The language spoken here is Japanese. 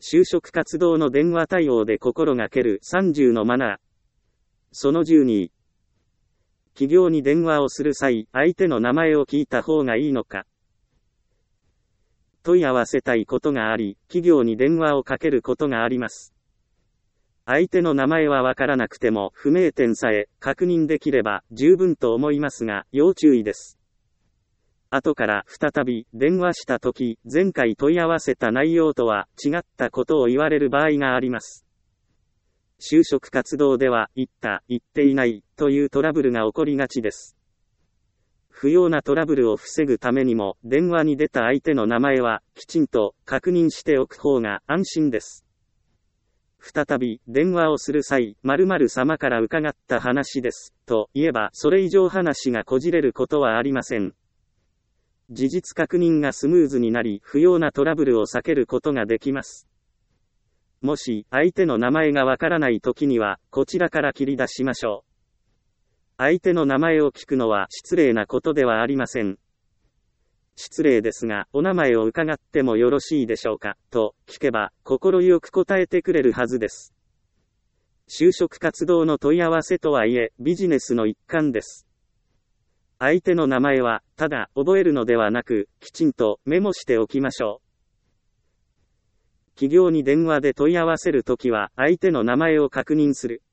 就職活動の電話対応で心がける30のマナー。その12。企業に電話をする際、相手の名前を聞いた方がいいのか。問い合わせたいことがあり、企業に電話をかけることがあります。相手の名前はわからなくても不明点さえ確認できれば十分と思いますが、要注意です。後から再び電話したとき、前回問い合わせた内容とは違ったことを言われる場合があります。就職活動では、言った、言っていないというトラブルが起こりがちです。不要なトラブルを防ぐためにも、電話に出た相手の名前はきちんと確認しておく方が安心です。再び電話をする際、〇〇様から伺った話ですと言えば、それ以上話がこじれることはありません。事実確認がスムーズになり、不要なトラブルを避けることができます。もし、相手の名前がわからないときには、こちらから切り出しましょう。相手の名前を聞くのは失礼なことではありません。失礼ですが、お名前を伺ってもよろしいでしょうか、と聞けば、心よく答えてくれるはずです。就職活動の問い合わせとはいえ、ビジネスの一環です。相手の名前は、ただ覚えるのではなく、きちんとメモしておきましょう。企業に電話で問い合わせるときは、相手の名前を確認する。